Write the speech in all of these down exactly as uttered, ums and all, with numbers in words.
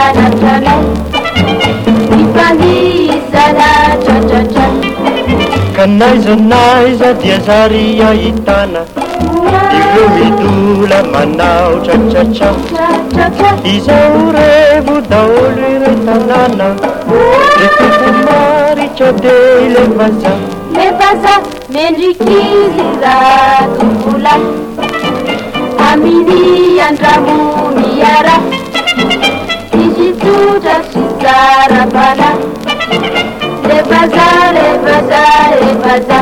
Natale, Ipanizana, cha-cha-cha. Kanaiza naiza dia zary ahitana, ireo midola manao cha-cha-cha. Izao revo daholo ireo tanàna, rehefa maritra dia le vaza. Le vaza mendrikizy ratombola, aminy andramo miara, izy tsotra sy zara-bala. Le vaza, le vaza, le vaza.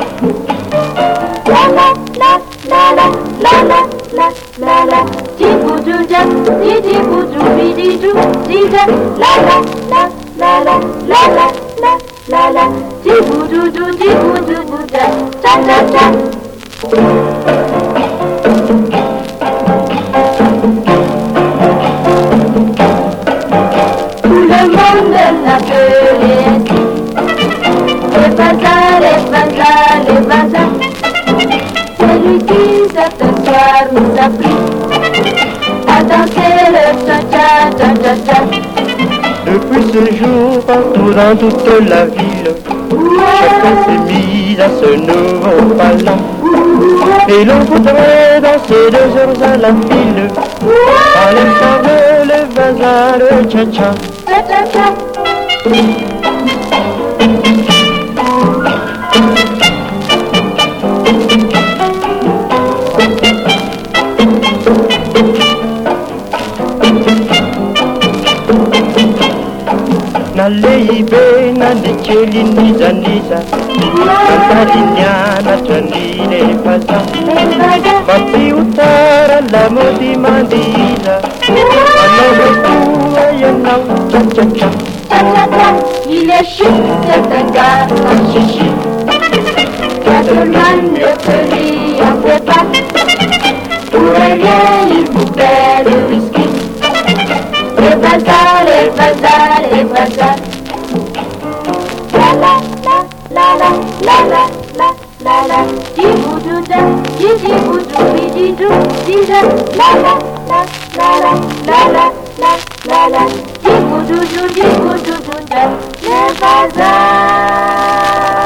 La la la la la la la la la la. Jibujuja, jibuju, bidiju, jija. La la la la la la la la la la. Jibujuju, jibujuja, cha cha cha. Tout le monde l'appelait ainsi. Le bazar, le bazar, le bazar. Celui qui certain soir nous a pris à danser le cha-cha, cha-cha-cha. Depuis ce jour, partout dans toute la ville, chacun s'est mis à ce nouveau ballon. Et l'on voudrait danser deux heures à la file, à l'instar de le bazar, le cha-cha. Cha-cha-cha. Nalehibe nandikeliniza-niza, nantalinyana nile vaza. Mampiotara lamody mandiza, manao lokoa ianao cha-cha-cha. Cha-cha-cha, il est chic, c'est un gars pas chichi. Gentleman le petit en fait pas. Pour rien il vous fait le whisky. Les bazar, les bazar, les bazar. La la la la la la la la la la. Jibujuja, jibuju, bidiju, jija. La la la la la la la la la la. Jibujuju, jibujuja, les bazar.